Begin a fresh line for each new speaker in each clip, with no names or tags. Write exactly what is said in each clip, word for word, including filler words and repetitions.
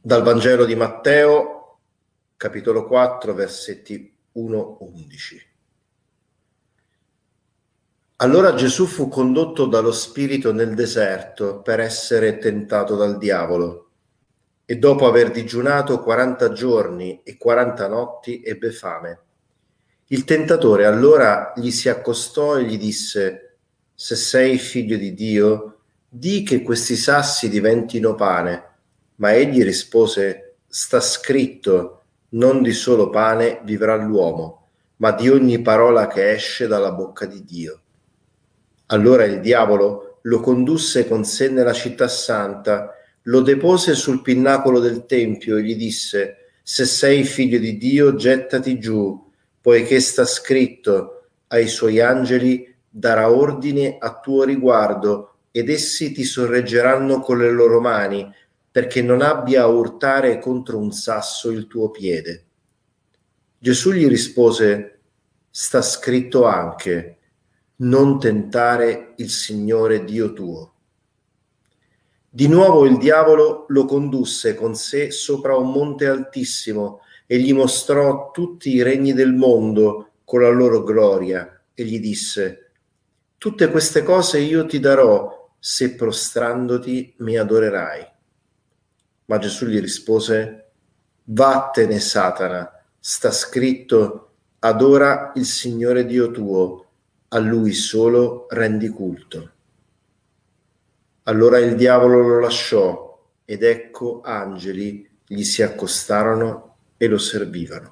Dal Vangelo di Matteo, capitolo quattro, versetti uno undici. Allora Gesù fu condotto dallo Spirito nel deserto per essere tentato dal diavolo. E dopo aver digiunato quaranta giorni e quaranta notti ebbe fame. Il tentatore allora gli si accostò e gli disse: Se sei figlio di Dio, di che questi sassi diventino pane. Ma egli rispose: Sta scritto, non di solo pane vivrà l'uomo, ma di ogni parola che esce dalla bocca di Dio. Allora il diavolo lo condusse con sé nella città santa, lo depose sul pinnacolo del tempio e gli disse: Se sei figlio di Dio, gettati giù, poiché sta scritto: ai suoi angeli darà ordine a tuo riguardo, ed essi ti sorreggeranno con le loro mani, perché non abbia a urtare contro un sasso il tuo piede. Gesù gli rispose: Sta scritto anche: non tentare il Signore Dio tuo. Di nuovo il diavolo lo condusse con sé sopra un monte altissimo e gli mostrò tutti i regni del mondo con la loro gloria e gli disse: Tutte queste cose io ti darò se prostrandoti mi adorerai. Ma Gesù gli rispose: Vattene, Satana, sta scritto: adora il Signore Dio tuo, a Lui solo rendi culto. Allora il diavolo lo lasciò, ed ecco angeli gli si accostarono e lo servivano.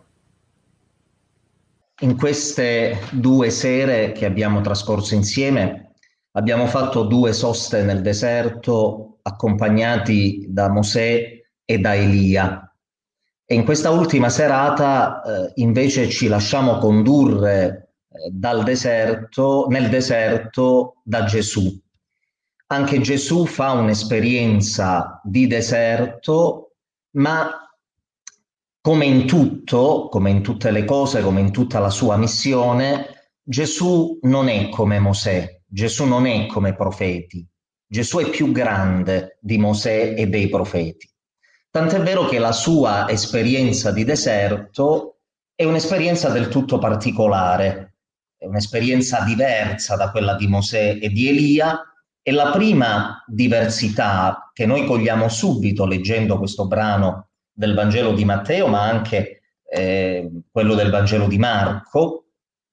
In queste due sere che abbiamo trascorso insieme, abbiamo fatto due soste nel deserto accompagnati da Mosè e da Elia. E in questa ultima serata, eh, invece, ci lasciamo condurre eh, dal deserto, nel deserto da Gesù. Anche Gesù fa un'esperienza di deserto, ma come in tutto, come in tutte le cose, come in tutta la sua missione, Gesù non è come Mosè, Gesù non è come i profeti, Gesù è più grande di Mosè e dei profeti. Tant'è vero che la sua esperienza di deserto è un'esperienza del tutto particolare, è un'esperienza diversa da quella di Mosè e di Elia, e la prima diversità che noi cogliamo subito leggendo questo brano del Vangelo di Matteo, ma anche eh, quello del Vangelo di Marco,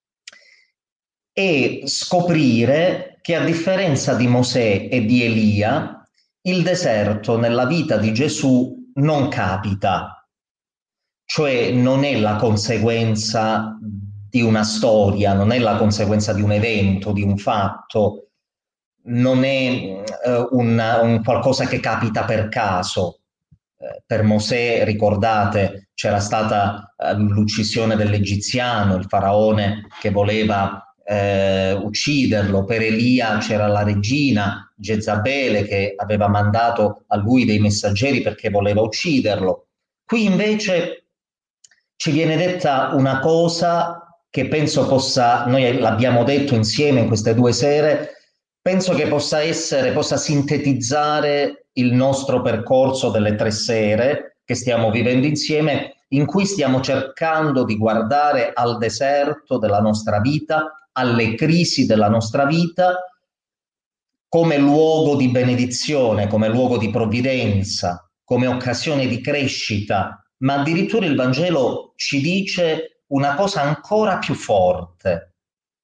e scoprire che a differenza di Mosè e di Elia, il deserto nella vita di Gesù non capita, cioè non è la conseguenza di una storia, non è la conseguenza di un evento, di un fatto, non è eh, un, un qualcosa che capita per caso. Eh, per Mosè, ricordate, c'era stata eh, l'uccisione dell'egiziano, il faraone che voleva eh, ucciderlo. Per Elia c'era la regina Jezabele che aveva mandato a lui dei messaggeri perché voleva ucciderlo. Qui invece ci viene detta una cosa che penso possa, noi l'abbiamo detto insieme in queste due sere, penso che possa essere, possa sintetizzare il nostro percorso delle tre sere che stiamo vivendo insieme, in cui stiamo cercando di guardare al deserto della nostra vita, alle crisi della nostra vita, come luogo di benedizione, come luogo di provvidenza, come occasione di crescita, ma addirittura il Vangelo ci dice una cosa ancora più forte,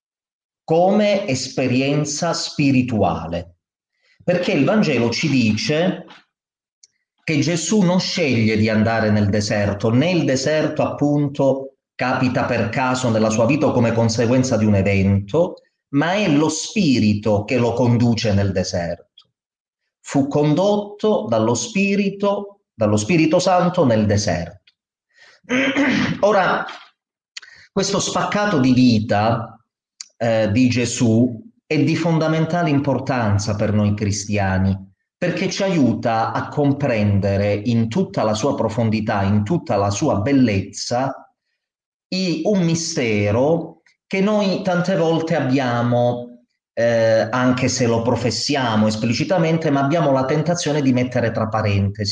come esperienza spirituale. Perché il Vangelo ci dice che Gesù non sceglie di andare nel deserto, né il deserto appunto capita per caso nella sua vita o come conseguenza di un evento, ma è lo spirito che lo conduce nel deserto. Fu condotto dallo spirito, dallo Spirito Santo nel deserto. Ora, questo spaccato di vita eh, di Gesù è di fondamentale importanza per noi cristiani, perché ci aiuta a comprendere in tutta la sua profondità, in tutta la sua bellezza, i, un mistero che noi tante volte abbiamo, eh, anche se lo professiamo esplicitamente, ma abbiamo la tentazione di mettere tra parentesi,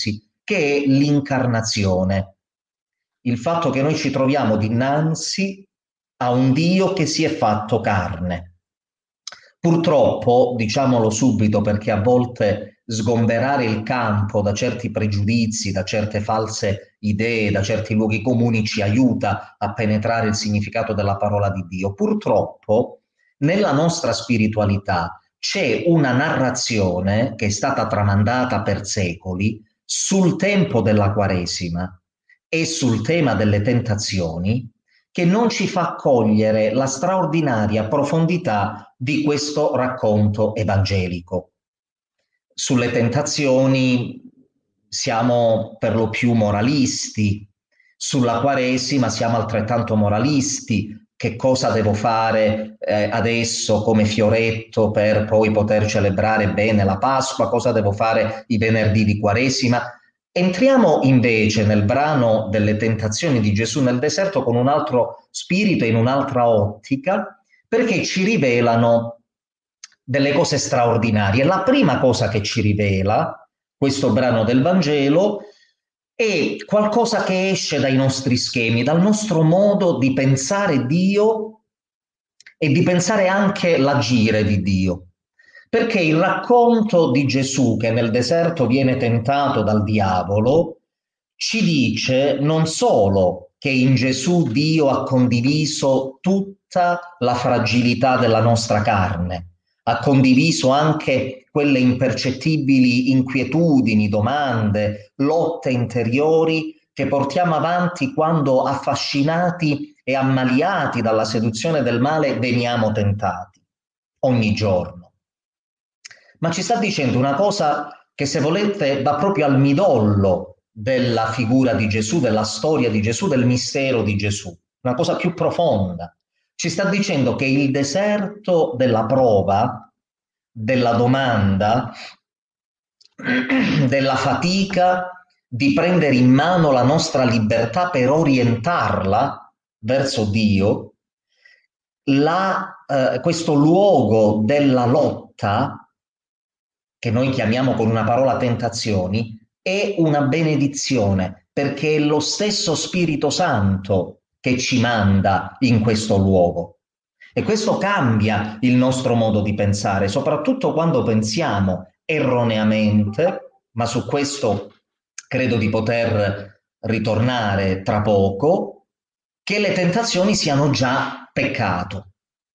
che è l'incarnazione, il fatto che noi ci troviamo dinanzi a un Dio che si è fatto carne. Purtroppo, diciamolo subito perché a volte sgomberare il campo da certi pregiudizi, da certe false idee, da certi luoghi comuni ci aiuta a penetrare il significato della parola di Dio. Purtroppo, nella nostra spiritualità c'è una narrazione che è stata tramandata per secoli sul tempo della Quaresima e sul tema delle tentazioni, che non ci fa cogliere la straordinaria profondità di questo racconto evangelico. Sulle tentazioni siamo per lo più moralisti, sulla Quaresima siamo altrettanto moralisti. Che cosa devo fare eh, adesso come fioretto per poi poter celebrare bene la Pasqua? Cosa devo fare i venerdì di Quaresima? Entriamo invece nel brano delle tentazioni di Gesù nel deserto con un altro spirito, in un'altra ottica, perché ci rivelano delle cose straordinarie. La prima cosa che ci rivela questo brano del Vangelo è qualcosa che esce dai nostri schemi, dal nostro modo di pensare Dio e di pensare anche l'agire di Dio. Perché il racconto di Gesù che nel deserto viene tentato dal diavolo ci dice non solo che in Gesù Dio ha condiviso tutta la fragilità della nostra carne, ha condiviso anche quelle impercettibili inquietudini, domande, lotte interiori che portiamo avanti quando, affascinati e ammaliati dalla seduzione del male, veniamo tentati ogni giorno. Ma ci sta dicendo una cosa che, se volete, va proprio al midollo della figura di Gesù, della storia di Gesù, del mistero di Gesù, una cosa più profonda. Ci sta dicendo che il deserto della prova, della domanda, della fatica di prendere in mano la nostra libertà per orientarla verso Dio, la, eh, questo luogo della lotta, che noi chiamiamo con una parola tentazioni, è una benedizione, perché è lo stesso Spirito Santo che ci manda in questo luogo. E questo cambia il nostro modo di pensare, soprattutto quando pensiamo erroneamente, ma su questo credo di poter ritornare tra poco, che le tentazioni siano già peccato.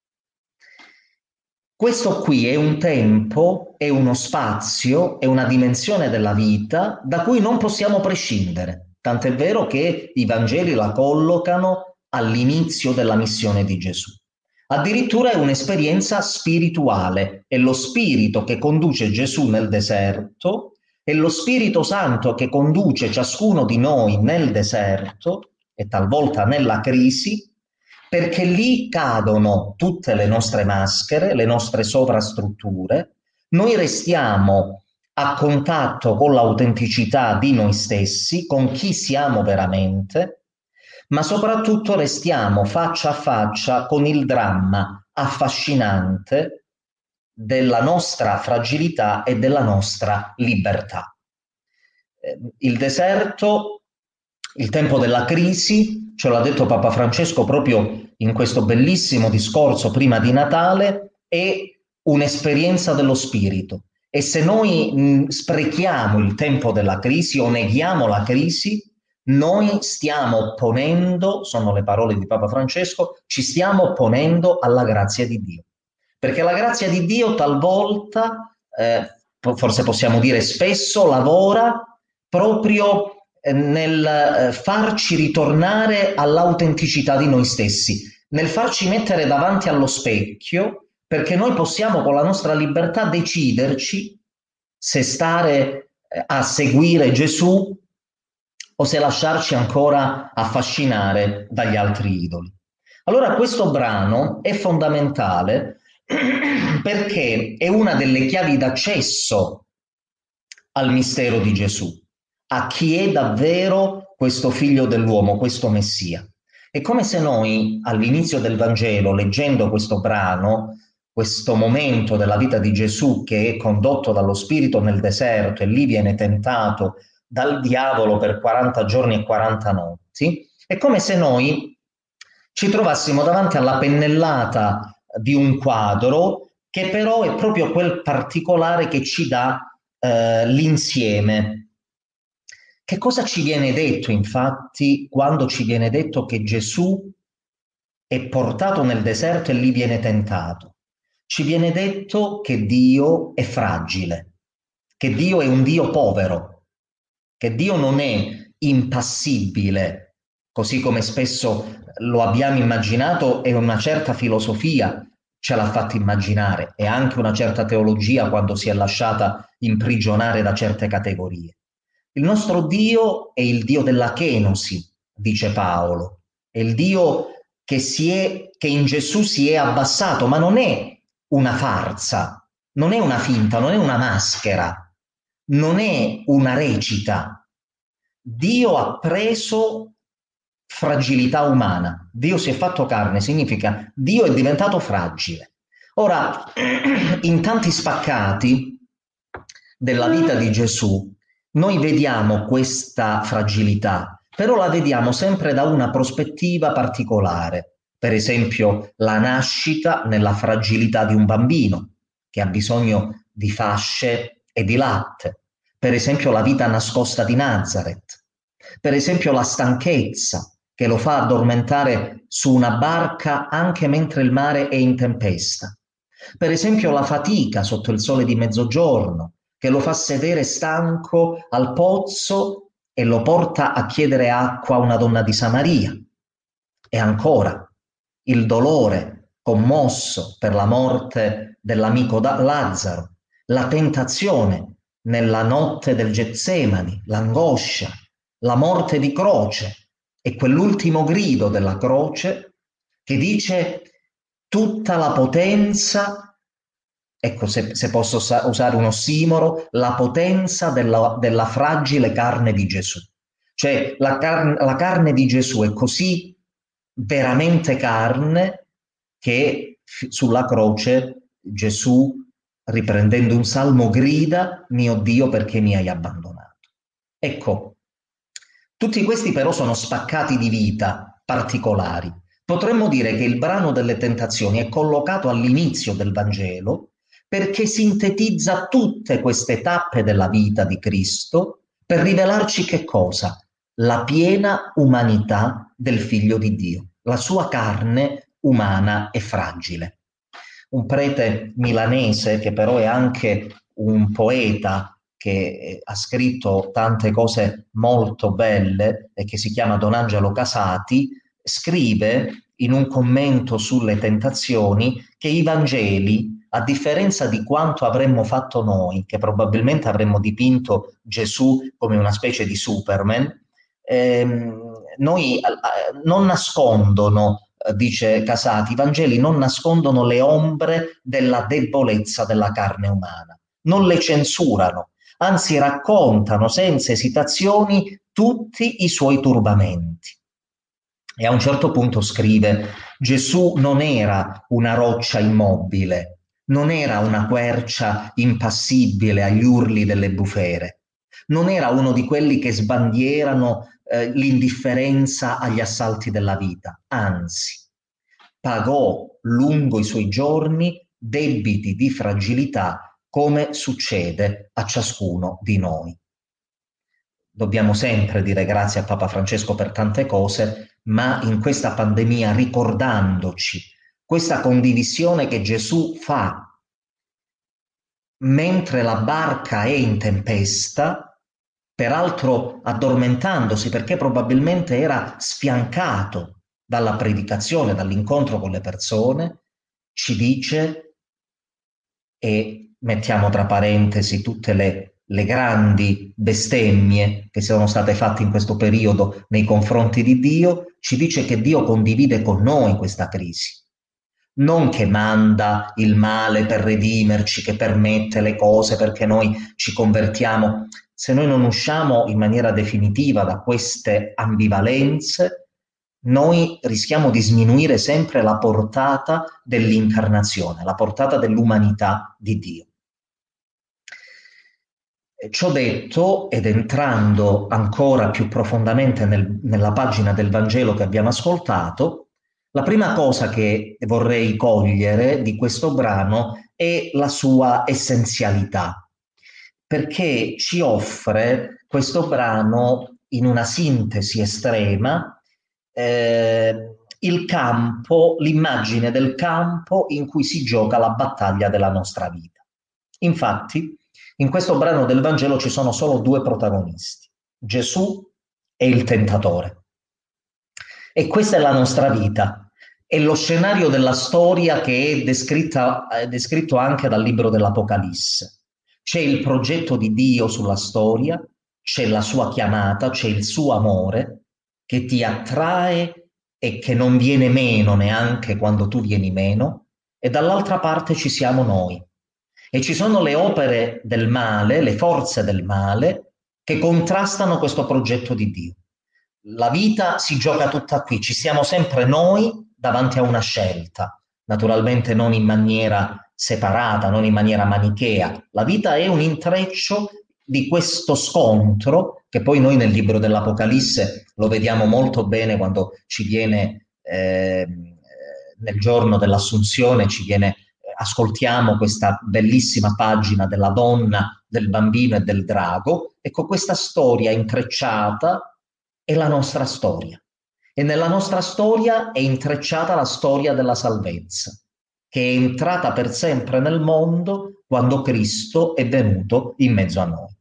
Questo qui è un tempo, è uno spazio, è una dimensione della vita da cui non possiamo prescindere. Tant'è vero che i Vangeli la collocano all'inizio della missione di Gesù. Addirittura è un'esperienza spirituale, è lo spirito che conduce Gesù nel deserto, è lo Spirito Santo che conduce ciascuno di noi nel deserto e talvolta nella crisi, perché lì cadono tutte le nostre maschere, le nostre sovrastrutture, noi restiamo a contatto con l'autenticità di noi stessi, con chi siamo veramente, ma soprattutto restiamo faccia a faccia con il dramma affascinante della nostra fragilità e della nostra libertà. Il deserto, il tempo della crisi, ce l'ha detto Papa Francesco proprio in questo bellissimo discorso prima di Natale, è un'esperienza dello spirito. E se noi mh, sprechiamo il tempo della crisi o neghiamo la crisi, noi stiamo opponendo, sono le parole di Papa Francesco, ci stiamo opponendo alla grazia di Dio. Perché la grazia di Dio talvolta, eh, forse possiamo dire spesso, lavora proprio nel farci ritornare all'autenticità di noi stessi, nel farci mettere davanti allo specchio, perché noi possiamo con la nostra libertà deciderci se stare a seguire Gesù o se lasciarci ancora affascinare dagli altri idoli. Allora questo brano è fondamentale perché è una delle chiavi d'accesso al mistero di Gesù, a chi è davvero questo figlio dell'uomo, questo Messia. È come se noi all'inizio del Vangelo, leggendo questo brano, questo momento della vita di Gesù che è condotto dallo Spirito nel deserto e lì viene tentato dal diavolo per quaranta giorni e quaranta notti, è come se noi ci trovassimo davanti alla pennellata di un quadro che però è proprio quel particolare che ci dà eh, l'insieme. Che cosa ci viene detto, infatti, quando ci viene detto che Gesù è portato nel deserto e lì viene tentato? Ci viene detto che Dio è fragile, che Dio è un Dio povero, che Dio non è impassibile, così come spesso lo abbiamo immaginato e una certa filosofia ce l'ha fatto immaginare e anche una certa teologia quando si è lasciata imprigionare da certe categorie. Il nostro Dio è il Dio della kenosi, dice Paolo, è il Dio che, si è, che in Gesù si è abbassato, ma non è una farsa, non è una finta, non è una maschera, non è una recita. Dio ha preso fragilità umana, Dio si è fatto carne, significa Dio è diventato fragile. Ora, in tanti spaccati della vita di Gesù, noi vediamo questa fragilità, però la vediamo sempre da una prospettiva particolare. Per esempio, la nascita nella fragilità di un bambino che ha bisogno di fasce e di latte. Per esempio, la vita nascosta di Nazareth. Per esempio, la stanchezza che lo fa addormentare su una barca anche mentre il mare è in tempesta. Per esempio, la fatica sotto il sole di mezzogiorno che lo fa sedere stanco al pozzo e lo porta a chiedere acqua a una donna di Samaria. E ancora, il dolore commosso per la morte dell'amico Lazzaro, la tentazione nella notte del Getsemani, l'angoscia, la morte di croce e quell'ultimo grido della croce che dice tutta la potenza, ecco se, se posso usare un ossimoro, la potenza della, della fragile carne di Gesù. Cioè la, car la carne di Gesù è così veramente carne che sulla croce Gesù, riprendendo un salmo, grida: mio Dio, perché mi hai abbandonato? Ecco, tutti questi però sono spaccati di vita particolari. Potremmo dire che il brano delle tentazioni è collocato all'inizio del Vangelo perché sintetizza tutte queste tappe della vita di Cristo per rivelarci che cosa? La piena umanità del Figlio di Dio, la sua carne umana e fragile. Un prete milanese, che però è anche un poeta che ha scritto tante cose molto belle e che si chiama Don Angelo Casati, scrive in un commento sulle tentazioni che i Vangeli, a differenza di quanto avremmo fatto noi, che probabilmente avremmo dipinto Gesù come una specie di Superman, ehm, noi eh, non nascondono, eh, dice Casati, i Vangeli non nascondono le ombre della debolezza della carne umana, non le censurano, anzi raccontano senza esitazioni tutti i suoi turbamenti. E a un certo punto scrive: Gesù non era una roccia immobile, non era una quercia impassibile agli urli delle bufere, non era uno di quelli che sbandierano eh, l'indifferenza agli assalti della vita, anzi, pagò lungo i suoi giorni debiti di fragilità come succede a ciascuno di noi. Dobbiamo sempre dire grazie a Papa Francesco per tante cose, ma in questa pandemia ricordandoci questa condivisione che Gesù fa mentre la barca è in tempesta, peraltro addormentandosi perché probabilmente era sfiancato dalla predicazione, dall'incontro con le persone, ci dice, e mettiamo tra parentesi tutte le, le grandi bestemmie che sono state fatte in questo periodo nei confronti di Dio, ci dice che Dio condivide con noi questa crisi. Non che manda il male per redimerci, che permette le cose perché noi ci convertiamo. Se noi non usciamo in maniera definitiva da queste ambivalenze, noi rischiamo di sminuire sempre la portata dell'incarnazione, la portata dell'umanità di Dio. Ciò detto, ed entrando ancora più profondamente nel- nella pagina del Vangelo che abbiamo ascoltato, la prima cosa che vorrei cogliere di questo brano è la sua essenzialità, perché ci offre questo brano in una sintesi estrema eh, il campo, l'immagine del campo in cui si gioca la battaglia della nostra vita. Infatti, in questo brano del Vangelo ci sono solo due protagonisti, Gesù e il tentatore. E questa è la nostra vita, è lo scenario della storia che è descritta, è descritto anche dal libro dell'Apocalisse. C'è il progetto di Dio sulla storia, c'è la sua chiamata, c'è il suo amore che ti attrae e che non viene meno neanche quando tu vieni meno, e dall'altra parte ci siamo noi. E ci sono le opere del male, le forze del male, che contrastano questo progetto di Dio. La vita si gioca tutta qui, ci siamo sempre noi davanti a una scelta, naturalmente non in maniera separata, non in maniera manichea. La vita è un intreccio di questo scontro, che poi noi nel libro dell'Apocalisse lo vediamo molto bene quando ci viene, eh, nel giorno dell'Assunzione, ci viene ascoltiamo questa bellissima pagina della donna, del bambino e del drago. Ecco, questa storia intrecciata è la nostra storia. E nella nostra storia è intrecciata la storia della salvezza, che è entrata per sempre nel mondo quando Cristo è venuto in mezzo a noi.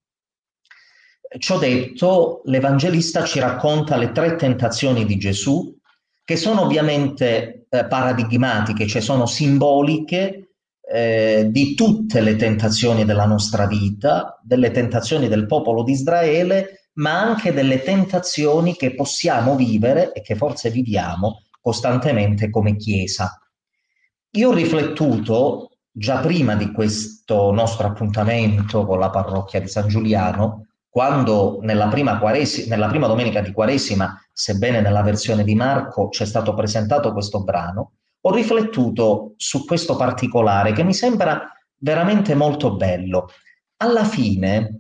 Ciò detto, l'Evangelista ci racconta le tre tentazioni di Gesù, che sono ovviamente eh, paradigmatiche, cioè sono simboliche eh, di tutte le tentazioni della nostra vita, delle tentazioni del popolo di Israele, ma anche delle tentazioni che possiamo vivere e che forse viviamo costantemente come Chiesa. Io ho riflettuto già prima di questo nostro appuntamento con la parrocchia di San Giuliano, quando nella prima, quaresi- nella prima domenica di Quaresima, sebbene nella versione di Marco c'è stato presentato questo brano, ho riflettuto su questo particolare che mi sembra veramente molto bello. Alla fine,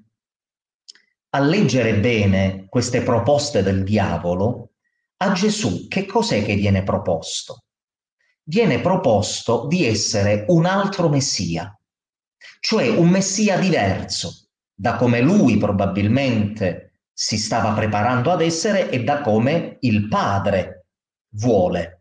a leggere bene queste proposte del diavolo, a Gesù che cos'è che viene proposto? Viene proposto di essere un altro Messia, cioè un Messia diverso da come lui probabilmente si stava preparando ad essere e da come il Padre vuole.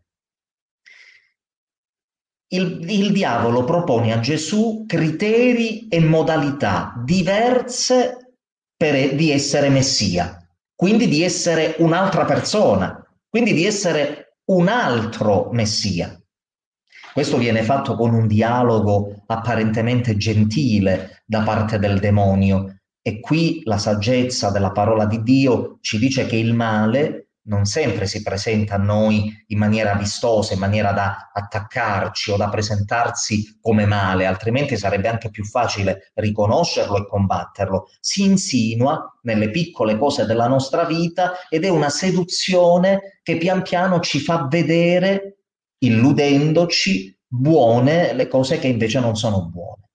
Il, il diavolo propone a Gesù criteri e modalità diverse per, di essere Messia, quindi di essere un'altra persona, quindi di essere un altro Messia. Questo viene fatto con un dialogo apparentemente gentile da parte del demonio, e qui la saggezza della parola di Dio ci dice che il male non sempre si presenta a noi in maniera vistosa, in maniera da attaccarci o da presentarsi come male, altrimenti sarebbe anche più facile riconoscerlo e combatterlo. Si insinua nelle piccole cose della nostra vita ed è una seduzione che pian piano ci fa vedere, illudendoci, buone le cose che invece non sono buone.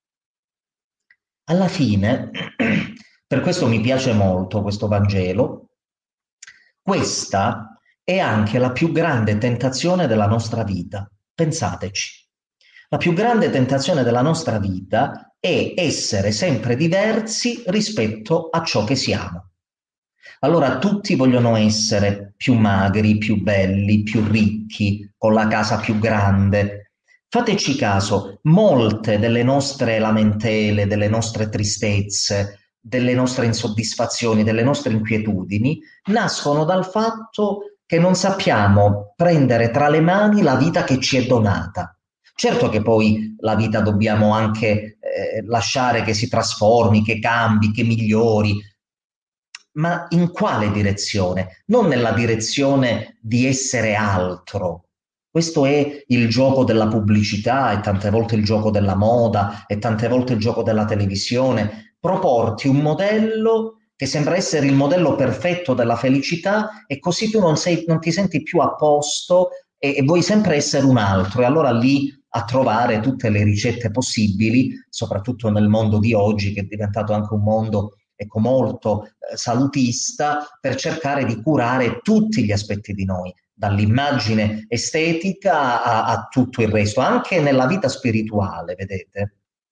Alla fine, per questo mi piace molto questo Vangelo, questa è anche la più grande tentazione della nostra vita. Pensateci. La più grande tentazione della nostra vita è essere sempre diversi rispetto a ciò che siamo. Allora tutti vogliono essere più magri, più belli, più ricchi, con la casa più grande. Fateci caso, molte delle nostre lamentele, delle nostre tristezze, delle nostre insoddisfazioni, delle nostre inquietudini, nascono dal fatto che non sappiamo prendere tra le mani la vita che ci è donata. Certo che poi la vita dobbiamo anche eh, lasciare che si trasformi, che cambi, che migliori, ma in quale direzione? Non nella direzione di essere altro. Questo è il gioco della pubblicità e tante volte il gioco della moda e tante volte il gioco della televisione. Proporti un modello che sembra essere il modello perfetto della felicità, e così tu non, sei, non ti senti più a posto e, e vuoi sempre essere un altro, e allora lì a trovare tutte le ricette possibili, soprattutto nel mondo di oggi, che è diventato anche un mondo, ecco, molto eh, salutista, per cercare di curare tutti gli aspetti di noi, dall'immagine estetica a, a tutto il resto, anche nella vita spirituale, vedete?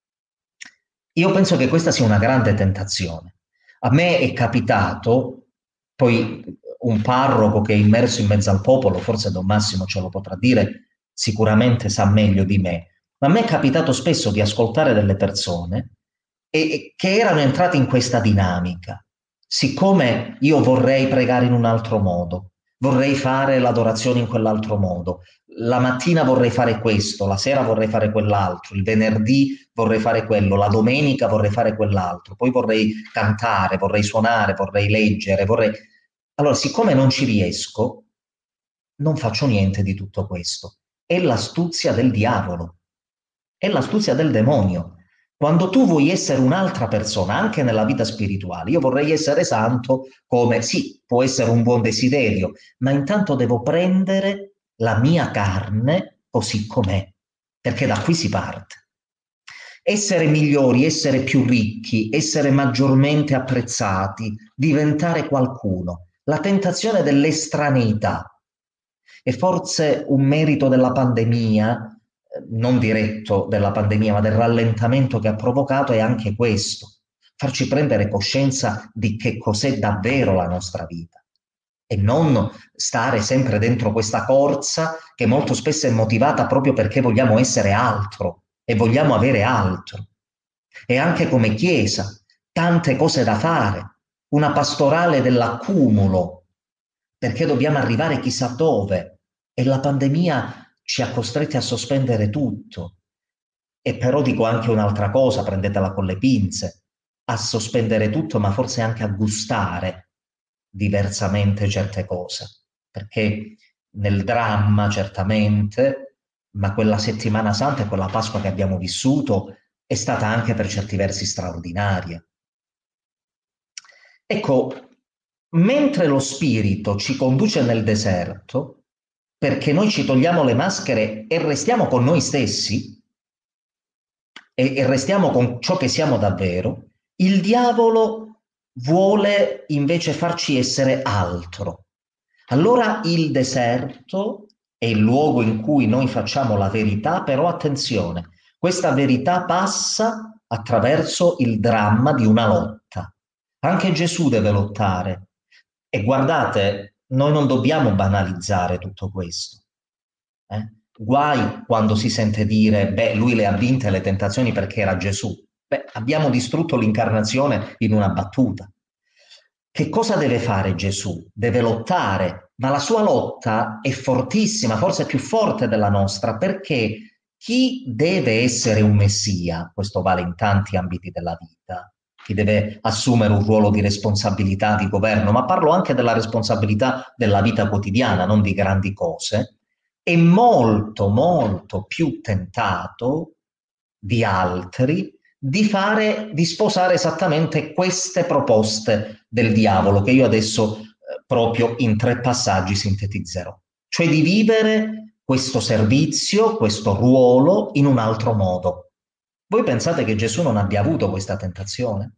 Io penso che questa sia una grande tentazione. A me è capitato, poi un parroco che è immerso in mezzo al popolo, forse Don Massimo ce lo potrà dire, sicuramente sa meglio di me, ma a me è capitato spesso di ascoltare delle persone e, e che erano entrate in questa dinamica. Siccome io vorrei pregare in un altro modo, vorrei fare l'adorazione in quell'altro modo, la mattina vorrei fare questo, la sera vorrei fare quell'altro, il venerdì vorrei fare quello, la domenica vorrei fare quell'altro, poi vorrei cantare, vorrei suonare, vorrei leggere, vorrei... Allora, siccome non ci riesco, non faccio niente di tutto questo. È l'astuzia del diavolo, è l'astuzia del demonio. Quando tu vuoi essere un'altra persona, anche nella vita spirituale, io vorrei essere santo come, sì, può essere un buon desiderio, ma intanto devo prendere la mia carne così com'è, perché da qui si parte. Essere migliori, essere più ricchi, essere maggiormente apprezzati, diventare qualcuno. La tentazione dell'estraneità. E forse un merito della pandemia, non diretto della pandemia, ma del rallentamento che ha provocato è anche questo, farci prendere coscienza di che cos'è davvero la nostra vita e non stare sempre dentro questa corsa che molto spesso è motivata proprio perché vogliamo essere altro e vogliamo avere altro. E anche come Chiesa, tante cose da fare, una pastorale dell'accumulo, perché dobbiamo arrivare chissà dove e la pandemia ci ha costretti a sospendere tutto. E però dico anche un'altra cosa, prendetela con le pinze, a sospendere tutto, ma forse anche a gustare diversamente certe cose, perché nel dramma certamente, ma quella settimana santa e quella Pasqua che abbiamo vissuto è stata anche per certi versi straordinaria. Ecco, mentre lo spirito ci conduce nel deserto, perché noi ci togliamo le maschere e restiamo con noi stessi, e, e restiamo con ciò che siamo davvero, il diavolo vuole invece farci essere altro. Allora il deserto è il luogo in cui noi facciamo la verità, però attenzione, questa verità passa attraverso il dramma di una lotta. Anche Gesù deve lottare. E guardate, noi non dobbiamo banalizzare tutto questo. Eh? Guai quando si sente dire, beh, lui le ha vinte le tentazioni perché era Gesù. Beh, abbiamo distrutto l'incarnazione in una battuta. Che cosa deve fare Gesù? Deve lottare, ma la sua lotta è fortissima, forse più forte della nostra, perché chi deve essere un messia, questo vale in tanti ambiti della vita, chi deve assumere un ruolo di responsabilità di governo, ma parlo anche della responsabilità della vita quotidiana, non di grandi cose, è molto, molto più tentato di altri di fare, di sposare esattamente queste proposte del diavolo che io adesso eh, proprio in tre passaggi sintetizzerò, cioè di vivere questo servizio, questo ruolo in un altro modo. Voi pensate che Gesù non abbia avuto questa tentazione?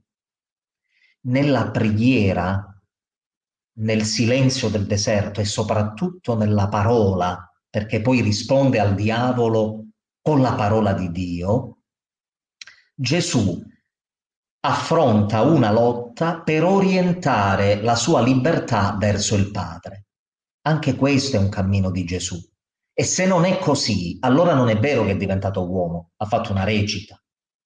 Nella preghiera, nel silenzio del deserto e soprattutto nella parola, perché poi risponde al diavolo con la parola di Dio, Gesù affronta una lotta per orientare la sua libertà verso il Padre. Anche questo è un cammino di Gesù. E se non è così, allora non è vero che è diventato uomo, ha fatto una recita.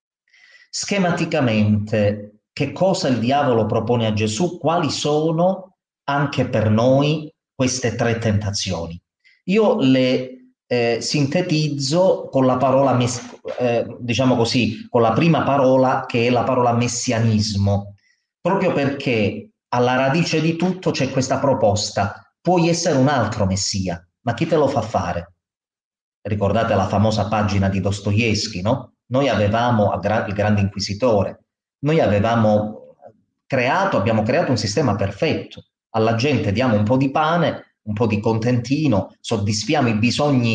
Schematicamente, che cosa il diavolo propone a Gesù? Quali sono anche per noi queste tre tentazioni? Io le eh, sintetizzo con la parola, eh, diciamo così, con la prima parola che è la parola messianismo, proprio perché alla radice di tutto c'è questa proposta: puoi essere un altro messia, ma chi te lo fa fare? Ricordate la famosa pagina di Dostoevsky, no? Noi avevamo, il grande inquisitore, noi avevamo creato, abbiamo creato un sistema perfetto. Alla gente diamo un po' di pane, un po' di contentino, soddisfiamo i bisogni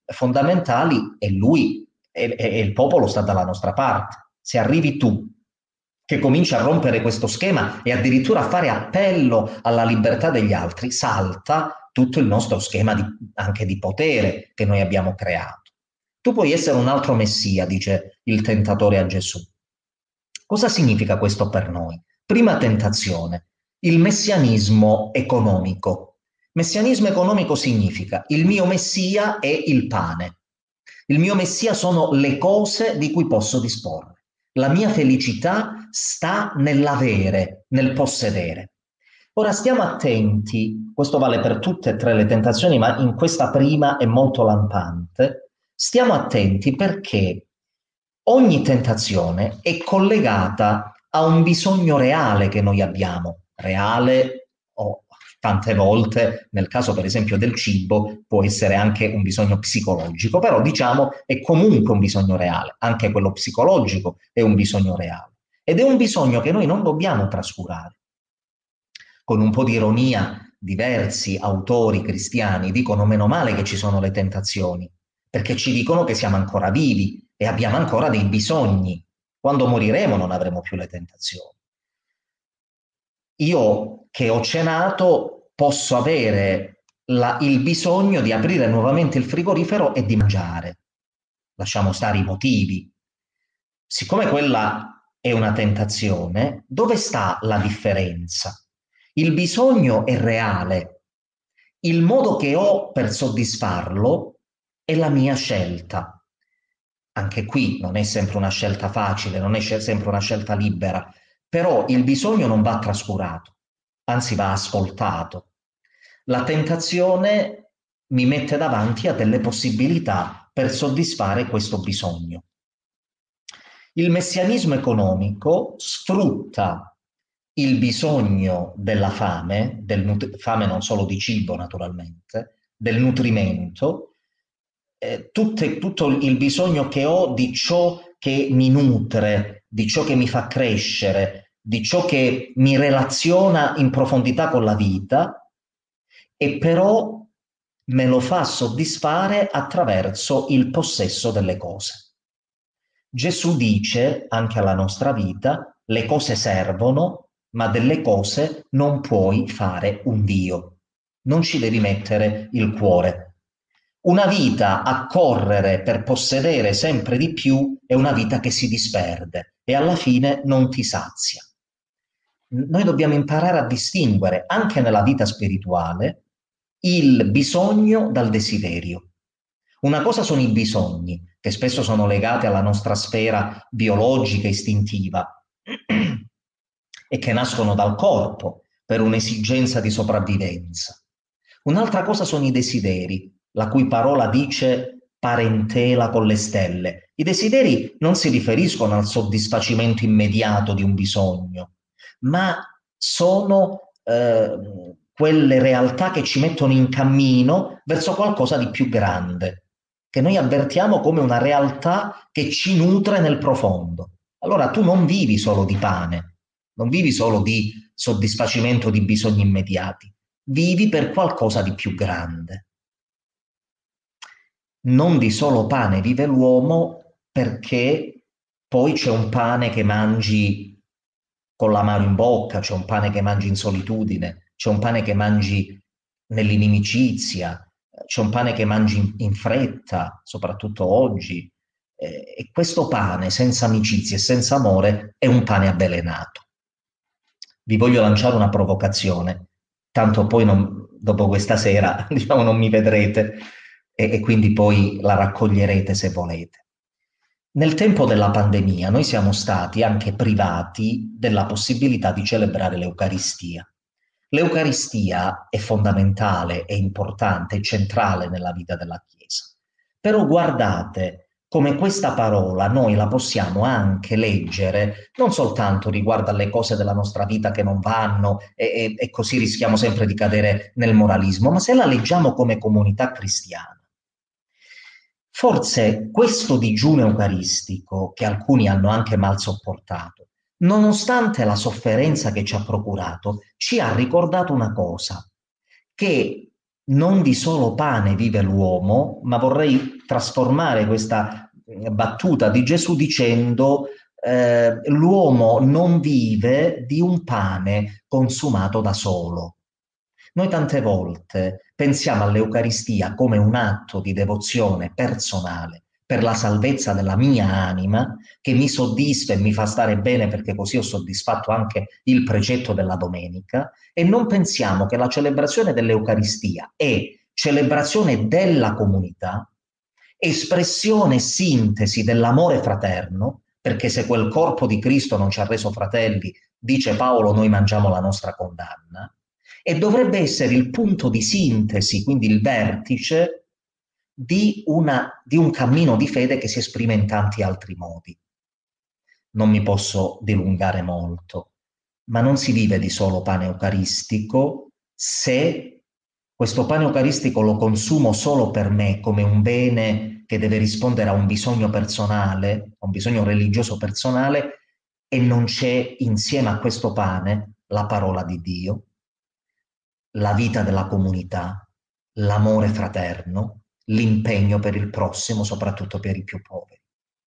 fondamentali e lui e, e il popolo sta dalla nostra parte. Se arrivi tu che cominci a rompere questo schema e addirittura a fare appello alla libertà degli altri, salta tutto il nostro schema di, anche di potere che noi abbiamo creato. Tu puoi essere un altro messia, dice il tentatore a Gesù. Cosa significa questo per noi? Prima tentazione, il messianismo economico. Messianismo economico significa il mio messia è il pane. Il mio messia sono le cose di cui posso disporre. La mia felicità sta nell'avere, nel possedere. Ora stiamo attenti, questo vale per tutte e tre le tentazioni, ma in questa prima è molto lampante. Stiamo attenti perché ogni tentazione è collegata a un bisogno reale che noi abbiamo, reale o tante volte, nel caso per esempio del cibo, può essere anche un bisogno psicologico, però diciamo è comunque un bisogno reale, anche quello psicologico è un bisogno reale. Ed è un bisogno che noi non dobbiamo trascurare. Con un po' di ironia, diversi autori cristiani dicono meno male che ci sono le tentazioni, perché ci dicono che siamo ancora vivi e abbiamo ancora dei bisogni. Quando moriremo non avremo più le tentazioni. Io che ho cenato posso avere la, il bisogno di aprire nuovamente il frigorifero e di mangiare. Lasciamo stare i motivi. Siccome quella è una tentazione, dove sta la differenza? Il bisogno è reale. Il modo che ho per soddisfarlo è la mia scelta. Anche qui non è sempre una scelta facile, non è sempre una scelta libera, però il bisogno non va trascurato, anzi va ascoltato. La tentazione mi mette davanti a delle possibilità per soddisfare questo bisogno. Il messianismo economico sfrutta il bisogno della fame, del fame non solo di cibo naturalmente, del nutrimento, eh, tutte, tutto il bisogno che ho di ciò che mi nutre, di ciò che mi fa crescere, di ciò che mi relaziona in profondità con la vita, e però me lo fa soddisfare attraverso il possesso delle cose. Gesù dice anche alla nostra vita: le cose servono, ma delle cose non puoi fare un Dio. Non ci devi mettere il cuore. Una vita a correre per possedere sempre di più è una vita che si disperde e alla fine non ti sazia. Noi dobbiamo imparare a distinguere, anche nella vita spirituale, il bisogno dal desiderio. Una cosa sono i bisogni, che spesso sono legati alla nostra sfera biologica, istintiva, e che nascono dal corpo per un'esigenza di sopravvivenza. Un'altra cosa sono i desideri, la cui parola dice parentela con le stelle. I desideri non si riferiscono al soddisfacimento immediato di un bisogno, ma sono eh, quelle realtà che ci mettono in cammino verso qualcosa di più grande, che noi avvertiamo come una realtà che ci nutre nel profondo. Allora tu non vivi solo di pane, non vivi solo di soddisfacimento di bisogni immediati, vivi per qualcosa di più grande. Non di solo pane vive l'uomo, perché poi c'è un pane che mangi con l'amaro in bocca, c'è un pane che mangi in solitudine, c'è un pane che mangi nell'inimicizia, c'è un pane che mangi in, in fretta, soprattutto oggi. Eh, e questo pane senza amicizia e senza amore è un pane avvelenato. Vi voglio lanciare una provocazione, tanto poi non, dopo questa sera diciamo, non mi vedrete e, e quindi poi la raccoglierete se volete. Nel tempo della pandemia noi siamo stati anche privati della possibilità di celebrare l'Eucaristia. L'Eucaristia è fondamentale, è importante, è centrale nella vita della Chiesa. Però guardate come questa parola noi la possiamo anche leggere non soltanto riguardo alle cose della nostra vita che non vanno e, e, e così rischiamo sempre di cadere nel moralismo, ma se la leggiamo come comunità cristiana. Forse questo digiuno eucaristico, che alcuni hanno anche mal sopportato, nonostante la sofferenza che ci ha procurato, ci ha ricordato una cosa, che non di solo pane vive l'uomo, ma vorrei trasformare questa battuta di Gesù dicendo eh, l'uomo non vive di un pane consumato da solo. Noi tante volte pensiamo all'Eucaristia come un atto di devozione personale per la salvezza della mia anima, che mi soddisfa e mi fa stare bene perché così ho soddisfatto anche il precetto della domenica, e non pensiamo che la celebrazione dell'Eucaristia è celebrazione della comunità, espressione e sintesi dell'amore fraterno, perché se quel corpo di Cristo non ci ha reso fratelli, dice Paolo, noi mangiamo la nostra condanna, e dovrebbe essere il punto di sintesi, quindi il vertice di, una, di un cammino di fede che si esprime in tanti altri modi. Non mi posso dilungare molto, ma non si vive di solo pane eucaristico se questo pane eucaristico lo consumo solo per me come un bene che deve rispondere a un bisogno personale, a un bisogno religioso personale, e non c'è insieme a questo pane la parola di Dio, la vita della comunità, l'amore fraterno, l'impegno per il prossimo, soprattutto per i più poveri.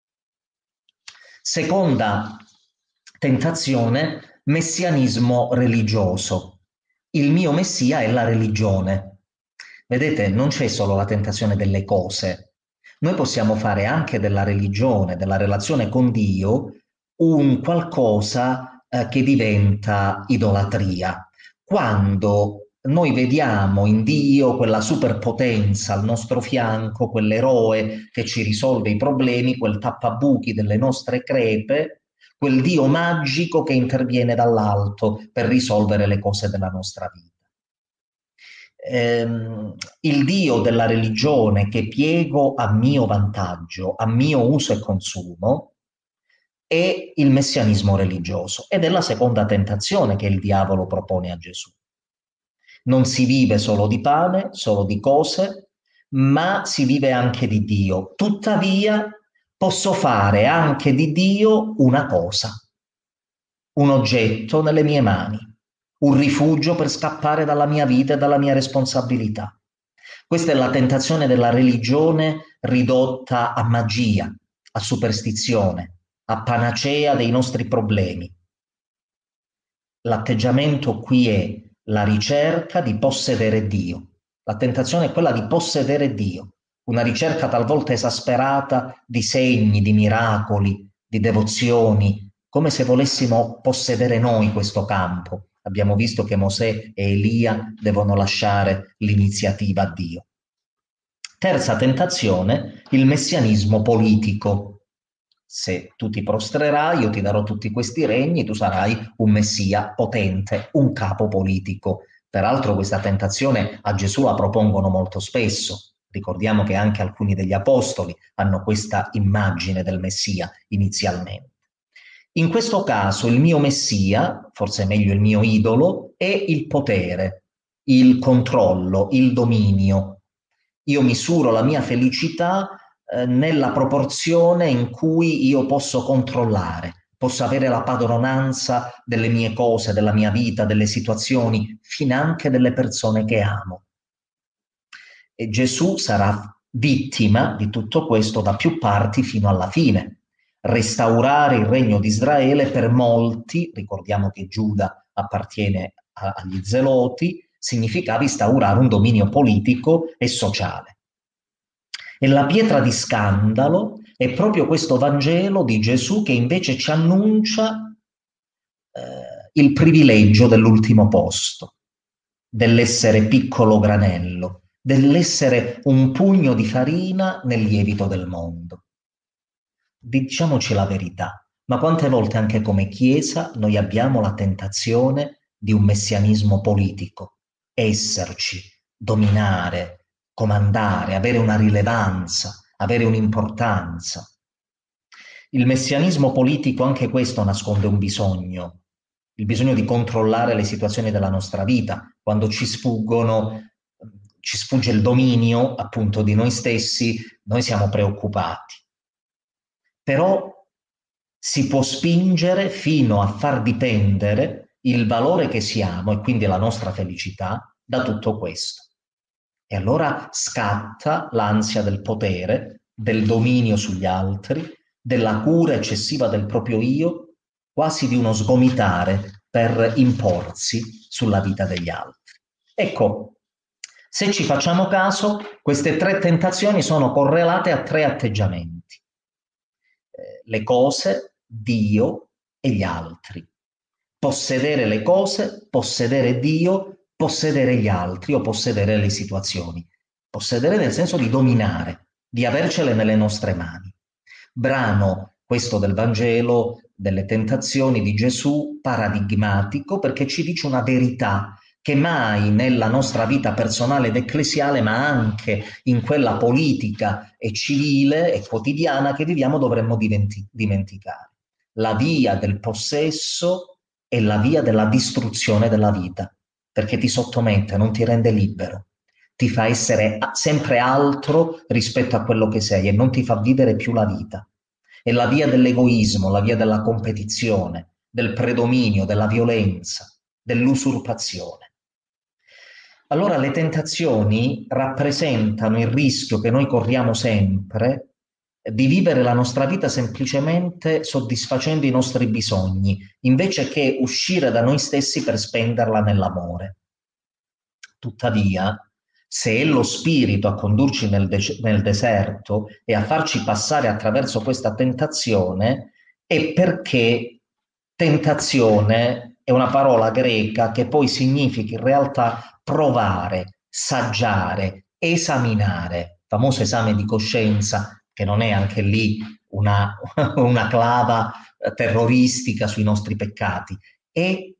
Seconda tentazione, messianismo religioso. Il mio messia è la religione. Vedete, non c'è solo la tentazione delle cose. Noi possiamo fare anche della religione, della relazione con Dio, un qualcosa eh, che diventa idolatria. Quando noi vediamo in Dio quella superpotenza al nostro fianco, quell'eroe che ci risolve i problemi, quel tappabuchi delle nostre crepe, quel Dio magico che interviene dall'alto per risolvere le cose della nostra vita. Ehm, il Dio della religione che piego a mio vantaggio, a mio uso e consumo, è il messianismo religioso, ed è la seconda tentazione che il diavolo propone a Gesù. Non si vive solo di pane, solo di cose, ma si vive anche di Dio. Tuttavia, posso fare anche di Dio una cosa, un oggetto nelle mie mani, un rifugio per scappare dalla mia vita e dalla mia responsabilità. Questa è la tentazione della religione ridotta a magia, a superstizione, a panacea dei nostri problemi. L'atteggiamento qui è la ricerca di possedere Dio. La tentazione è quella di possedere Dio, una ricerca talvolta esasperata di segni, di miracoli, di devozioni, come se volessimo possedere noi questo campo. Abbiamo visto che Mosè e Elia devono lasciare l'iniziativa a Dio. Terza tentazione, il messianismo politico. Se tu ti prostrerai, io ti darò tutti questi regni, tu sarai un messia potente, un capo politico. Peraltro questa tentazione a Gesù la propongono molto spesso. Ricordiamo che anche alcuni degli apostoli hanno questa immagine del messia inizialmente. In questo caso il mio messia, forse meglio il mio idolo, è il potere, il controllo, il dominio. Io misuro la mia felicità eh, nella proporzione in cui io posso controllare, posso avere la padronanza delle mie cose, della mia vita, delle situazioni, finanche delle persone che amo. E Gesù sarà vittima di tutto questo da più parti fino alla fine. Restaurare il regno di Israele per molti, ricordiamo che Giuda appartiene a, agli Zeloti, significava instaurare un dominio politico e sociale. E la pietra di scandalo è proprio questo Vangelo di Gesù che invece ci annuncia eh, il privilegio dell'ultimo posto, dell'essere piccolo granello, dell'essere un pugno di farina nel lievito del mondo. Diciamoci la verità, ma quante volte anche come Chiesa noi abbiamo la tentazione di un messianismo politico, esserci, dominare, comandare, avere una rilevanza, avere un'importanza. Il messianismo politico, anche questo, nasconde un bisogno, il bisogno di controllare le situazioni della nostra vita. Quando ci sfuggono, ci sfugge il dominio appunto di noi stessi, noi siamo preoccupati. Però si può spingere fino a far dipendere il valore che siamo, e quindi la nostra felicità, da tutto questo. E allora scatta l'ansia del potere, del dominio sugli altri, della cura eccessiva del proprio io, quasi di uno sgomitare per imporsi sulla vita degli altri. Ecco, se ci facciamo caso, queste tre tentazioni sono correlate a tre atteggiamenti: eh, le cose, Dio e gli altri. Possedere le cose, possedere Dio, possedere gli altri o possedere le situazioni. Possedere nel senso di dominare, di avercele nelle nostre mani. Brano, questo del Vangelo, delle tentazioni di Gesù, paradigmatico, perché ci dice una verità che mai nella nostra vita personale ed ecclesiale, ma anche in quella politica e civile e quotidiana che viviamo, dovremmo dimenti- dimenticare. La via del possesso è la via della distruzione della vita, perché ti sottomette, non ti rende libero, ti fa essere sempre altro rispetto a quello che sei e non ti fa vivere più la vita. È la via dell'egoismo, la via della competizione, del predominio, della violenza, dell'usurpazione. Allora le tentazioni rappresentano il rischio che noi corriamo sempre di vivere la nostra vita semplicemente soddisfacendo i nostri bisogni, invece che uscire da noi stessi per spenderla nell'amore. Tuttavia, se è lo spirito a condurci nel, de- nel deserto e a farci passare attraverso questa tentazione, è perché tentazione è una parola greca che poi significa in realtà provare, saggiare, esaminare, famoso esame di coscienza, che non è anche lì una, una clava terroristica sui nostri peccati, è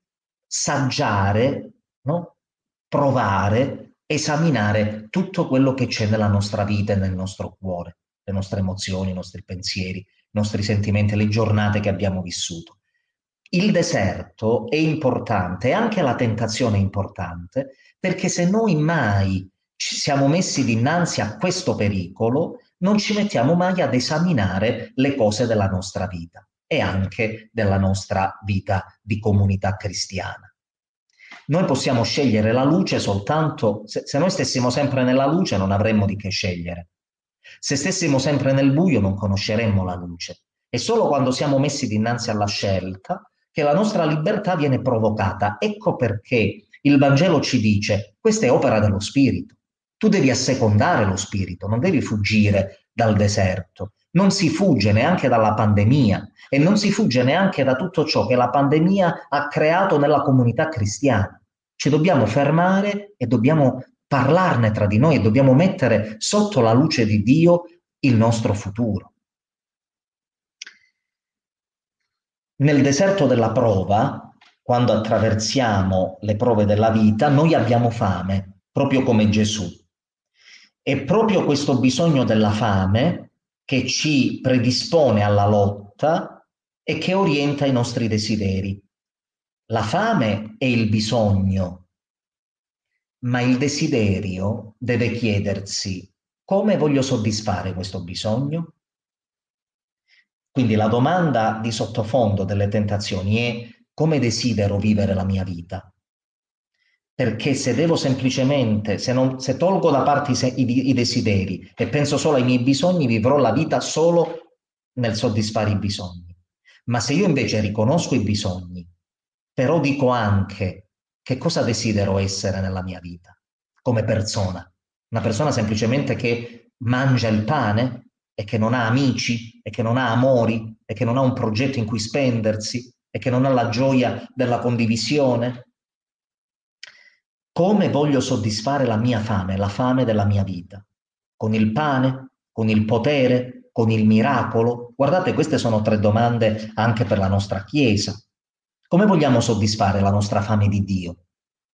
saggiare, no? Provare, esaminare tutto quello che c'è nella nostra vita e nel nostro cuore, le nostre emozioni, i nostri pensieri, i nostri sentimenti, le giornate che abbiamo vissuto. Il deserto è importante e anche la tentazione è importante, perché se noi mai ci siamo messi dinanzi a questo pericolo, non ci mettiamo mai ad esaminare le cose della nostra vita e anche della nostra vita di comunità cristiana. Noi possiamo scegliere la luce soltanto se, se noi stessimo sempre nella luce, non avremmo di che scegliere. Se stessimo sempre nel buio, non conosceremmo la luce. È solo quando siamo messi dinanzi alla scelta che la nostra libertà viene provocata. Ecco perché il Vangelo ci dice: questa è opera dello Spirito. Tu devi assecondare lo Spirito, non devi fuggire dal deserto. Non si fugge neanche dalla pandemia e non si fugge neanche da tutto ciò che la pandemia ha creato nella comunità cristiana. Ci dobbiamo fermare e dobbiamo parlarne tra di noi e dobbiamo mettere sotto la luce di Dio il nostro futuro. Nel deserto della prova, quando attraversiamo le prove della vita, noi abbiamo fame, proprio come Gesù. È proprio questo bisogno della fame che ci predispone alla lotta e che orienta i nostri desideri. La fame è il bisogno, ma il desiderio deve chiedersi: come voglio soddisfare questo bisogno? Quindi la domanda di sottofondo delle tentazioni è: come desidero vivere la mia vita? Perché se devo semplicemente, se, non, se tolgo da parte i, i, i desideri e penso solo ai miei bisogni, vivrò la vita solo nel soddisfare i bisogni. Ma se io invece riconosco i bisogni, però dico anche che cosa desidero essere nella mia vita come persona, una persona semplicemente che mangia il pane e che non ha amici e che non ha amori e che non ha un progetto in cui spendersi e che non ha la gioia della condivisione. Come voglio soddisfare la mia fame, la fame della mia vita? Con il pane? Con il potere? Con il miracolo? Guardate, queste sono tre domande anche per la nostra Chiesa. Come vogliamo soddisfare la nostra fame di Dio?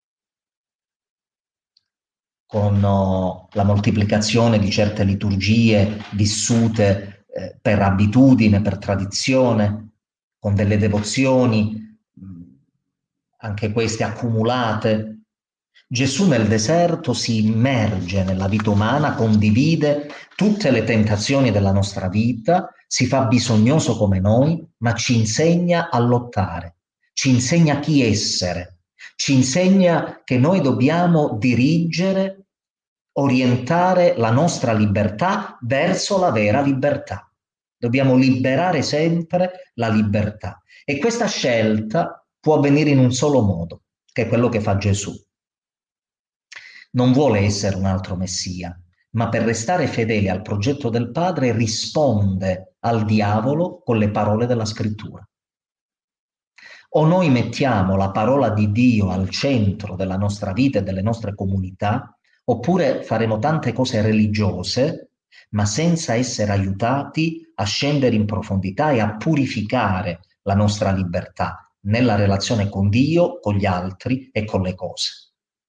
Con oh, la moltiplicazione di certe liturgie vissute eh, per abitudine, per tradizione, con delle devozioni, mh, anche queste accumulate. Gesù nel deserto si immerge nella vita umana, condivide tutte le tentazioni della nostra vita, si fa bisognoso come noi, ma ci insegna a lottare, ci insegna chi essere, ci insegna che noi dobbiamo dirigere orientare la nostra libertà verso la vera libertà. Dobbiamo liberare sempre la libertà. E questa scelta può avvenire in un solo modo, che è quello che fa Gesù. Non vuole essere un altro Messia, ma per restare fedele al progetto del Padre risponde al diavolo con le parole della Scrittura. O noi mettiamo la parola di Dio al centro della nostra vita e delle nostre comunità, oppure faremo tante cose religiose, ma senza essere aiutati a scendere in profondità e a purificare la nostra libertà nella relazione con Dio, con gli altri e con le cose.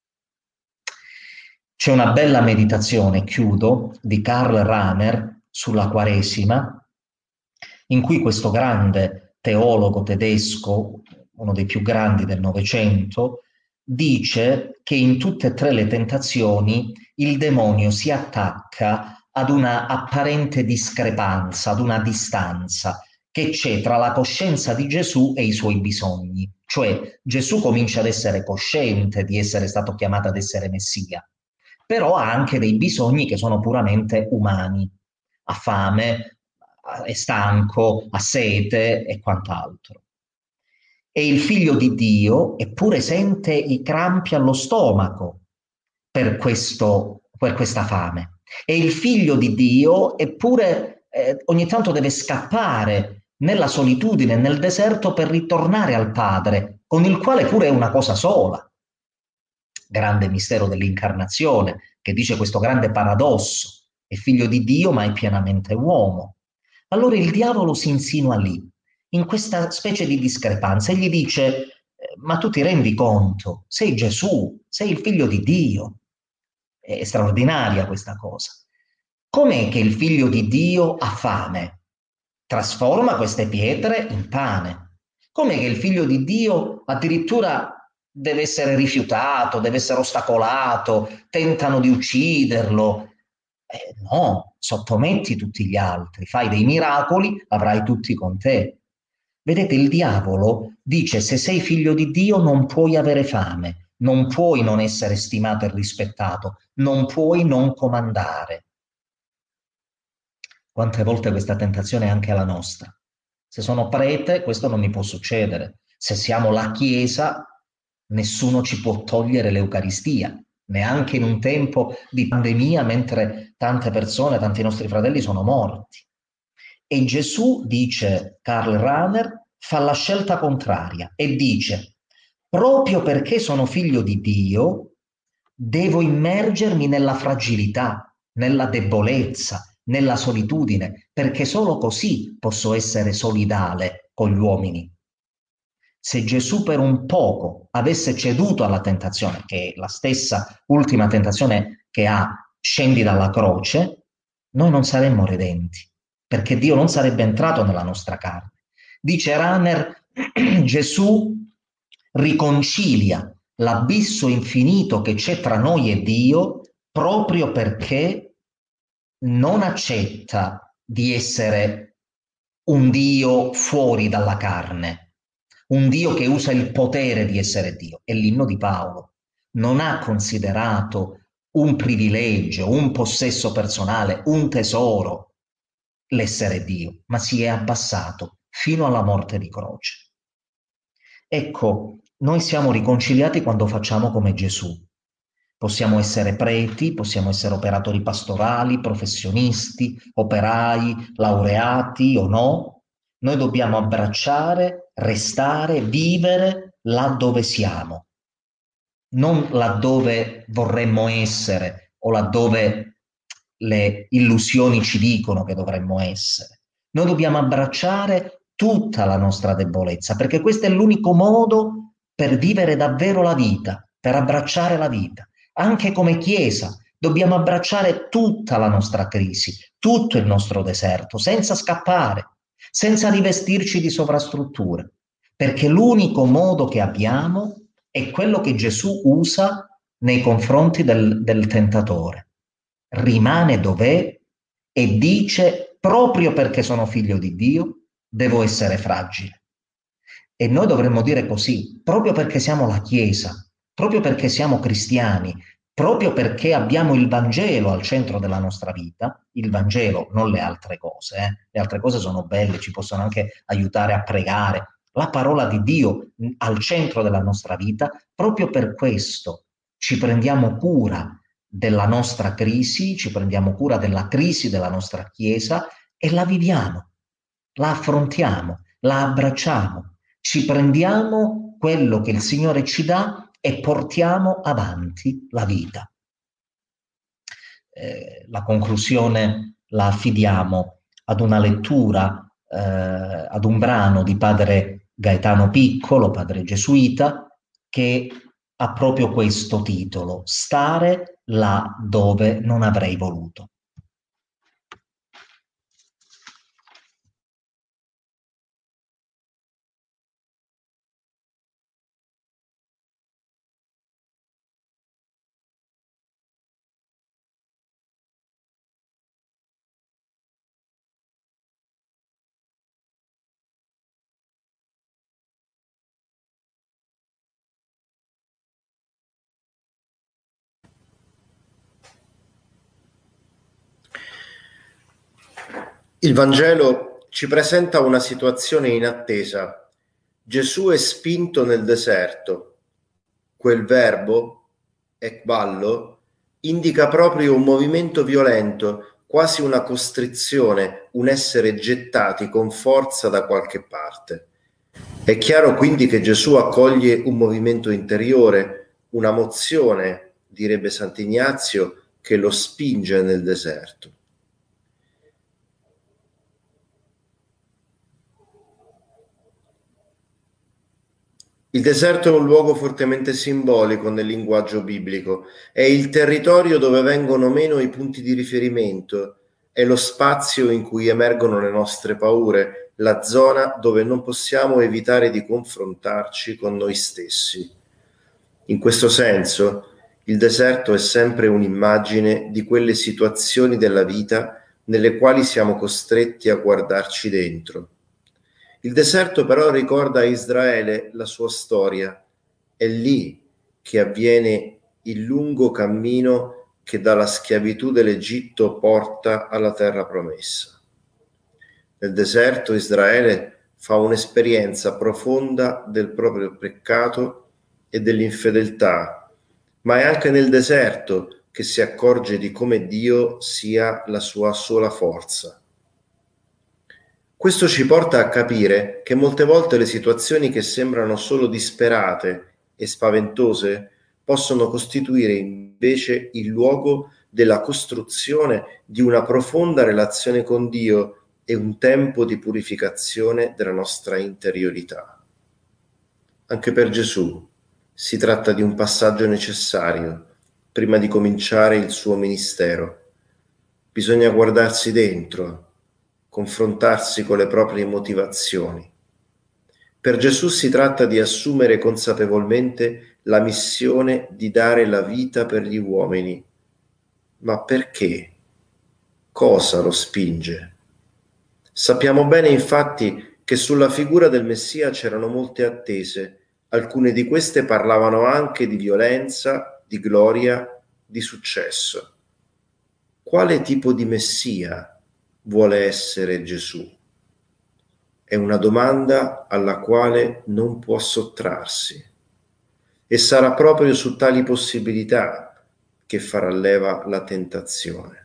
C'è una bella meditazione, chiudo, di Karl Rahner sulla Quaresima, in cui questo grande teologo tedesco, uno dei più grandi del Novecento, dice che in tutte e tre le tentazioni il demonio si attacca ad una apparente discrepanza, ad una distanza che c'è tra la coscienza di Gesù e i suoi bisogni. Cioè Gesù comincia ad essere cosciente di essere stato chiamato ad essere Messia, però ha anche dei bisogni che sono puramente umani. Ha fame, è stanco, ha sete e quant'altro. E il figlio di Dio eppure sente i crampi allo stomaco per, questo, per questa fame. E il figlio di Dio eppure eh, ogni tanto deve scappare nella solitudine, nel deserto per ritornare al Padre, con il quale pure è una cosa sola. Grande mistero dell'incarnazione, che dice questo grande paradosso: è figlio di Dio ma è pienamente uomo. Allora il diavolo si insinua lì, in questa specie di discrepanza, e gli dice: ma tu ti rendi conto? Sei Gesù, sei il figlio di Dio. È straordinaria questa cosa. Com'è che il figlio di Dio ha fame? Trasforma queste pietre in pane. Com'è che il figlio di Dio addirittura deve essere rifiutato, deve essere ostacolato, tentano di ucciderlo? Eh, no, sottometti tutti gli altri, fai dei miracoli, avrai tutti con te. Vedete, il diavolo dice: se sei figlio di Dio non puoi avere fame, non puoi non essere stimato e rispettato, non puoi non comandare. Quante volte questa tentazione è anche la nostra. Se sono prete, questo non mi può succedere. Se siamo la Chiesa, nessuno ci può togliere l'Eucaristia, neanche in un tempo di pandemia, mentre tante persone, tanti nostri fratelli sono morti. E Gesù, dice Karl Rahner, fa la scelta contraria e dice: proprio perché sono figlio di Dio, devo immergermi nella fragilità, nella debolezza, nella solitudine, perché solo così posso essere solidale con gli uomini. Se Gesù per un poco avesse ceduto alla tentazione, che è la stessa ultima tentazione che ha: scendi dalla croce, noi non saremmo redenti, perché Dio non sarebbe entrato nella nostra carne. Dice Rahner, Gesù riconcilia l'abisso infinito che c'è tra noi e Dio proprio perché non accetta di essere un Dio fuori dalla carne, un Dio che usa il potere di essere Dio. È l'inno di Paolo. Non ha considerato un privilegio, un possesso personale, un tesoro l'essere Dio, ma si è abbassato fino alla morte di croce. Ecco, noi siamo riconciliati quando facciamo come Gesù. Possiamo essere preti, possiamo essere operatori pastorali, professionisti, operai, laureati o no. Noi dobbiamo abbracciare, restare, vivere là dove siamo, non laddove vorremmo essere o laddove le illusioni ci dicono che dovremmo essere. Noi dobbiamo abbracciare tutta la nostra debolezza, perché questo è l'unico modo per vivere davvero la vita, per abbracciare la vita. Anche come Chiesa dobbiamo abbracciare tutta la nostra crisi, tutto il nostro deserto, senza scappare, senza rivestirci di sovrastrutture, perché l'unico modo che abbiamo è quello che Gesù usa nei confronti del, del tentatore. Rimane dov'è e dice: proprio perché sono figlio di Dio, devo essere fragile. E noi dovremmo dire così: proprio perché siamo la Chiesa, proprio perché siamo cristiani, proprio perché abbiamo il Vangelo al centro della nostra vita, il Vangelo, non le altre cose, eh. Le altre cose sono belle, ci possono anche aiutare a pregare, la parola di Dio mh, al centro della nostra vita, proprio per questo ci prendiamo cura della nostra crisi, ci prendiamo cura della crisi della nostra Chiesa e la viviamo, la affrontiamo, la abbracciamo, ci prendiamo quello che il Signore ci dà e portiamo avanti la vita. Eh, la conclusione la affidiamo ad una lettura, eh, ad un brano di padre Gaetano Piccolo, padre gesuita, che ha proprio questo titolo: Stare là dove non avrei voluto.
Il Vangelo ci presenta una situazione inattesa. Gesù è spinto nel deserto. Quel verbo, ekballo, indica proprio un movimento violento, quasi una costrizione, un essere gettati con forza da qualche parte. È chiaro quindi che Gesù accoglie un movimento interiore, una mozione, direbbe Sant'Ignazio, che lo spinge nel deserto. Il deserto è un luogo fortemente simbolico nel linguaggio biblico, è il territorio dove vengono meno i punti di riferimento, è lo spazio in cui emergono le nostre paure, la zona dove non possiamo evitare di confrontarci con noi stessi. In questo senso, il deserto è sempre un'immagine di quelle situazioni della vita nelle quali siamo costretti a guardarci dentro. Il deserto però ricorda a Israele la sua storia. È lì che avviene il lungo cammino che dalla schiavitù dell'Egitto porta alla terra promessa. Nel deserto Israele fa un'esperienza profonda del proprio peccato e dell'infedeltà, ma è anche nel deserto che si accorge di come Dio sia la sua sola forza. Questo ci porta a capire che molte volte le situazioni che sembrano solo disperate e spaventose possono costituire invece il luogo della costruzione di una profonda relazione con Dio e un tempo di purificazione della nostra interiorità. Anche per Gesù si tratta di un passaggio necessario prima di cominciare il suo ministero. Bisogna guardarsi dentro, confrontarsi con le proprie motivazioni. Per Gesù si tratta di assumere consapevolmente la missione di dare la vita per gli uomini. Ma perché? Cosa lo spinge? Sappiamo bene infatti che sulla figura del Messia c'erano molte attese. Alcune di queste parlavano anche di violenza, di gloria, di successo. Quale tipo di Messia vuole essere Gesù? È una domanda alla quale non può sottrarsi. E sarà proprio su tali possibilità che farà leva la tentazione.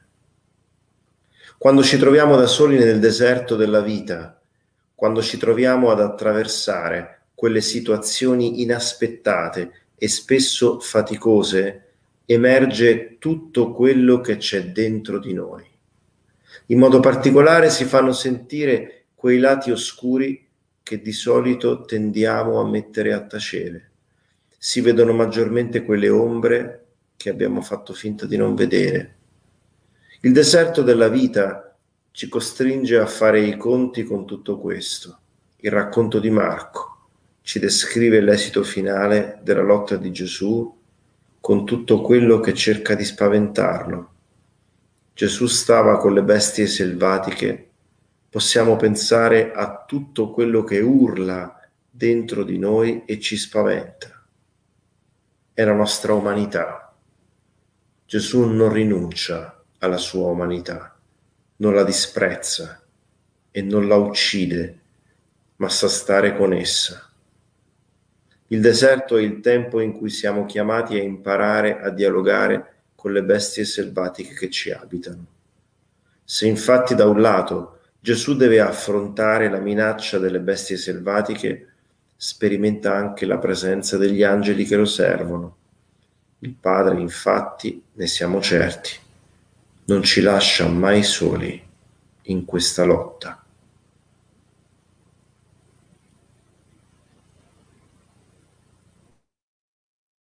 Quando ci troviamo da soli nel deserto della vita, quando ci troviamo ad attraversare quelle situazioni inaspettate e spesso faticose, emerge tutto quello che c'è dentro di noi. In modo particolare si fanno sentire quei lati oscuri che di solito tendiamo a mettere a tacere. Si vedono maggiormente quelle ombre che abbiamo fatto finta di non vedere. Il deserto della vita ci costringe a fare i conti con tutto questo. Il racconto di Marco ci descrive l'esito finale della lotta di Gesù con tutto quello che cerca di spaventarlo. Gesù stava con le bestie selvatiche. Possiamo pensare a tutto quello che urla dentro di noi e ci spaventa. È la nostra umanità. Gesù non rinuncia alla sua umanità, non la disprezza e non la uccide, ma sa stare con essa. Il deserto è il tempo in cui siamo chiamati a imparare a dialogare con le bestie selvatiche che ci abitano. Se infatti da un lato Gesù deve affrontare la minaccia delle bestie selvatiche, sperimenta anche la presenza degli angeli che lo servono. Il Padre, infatti, ne siamo certi, non ci lascia mai soli in questa lotta.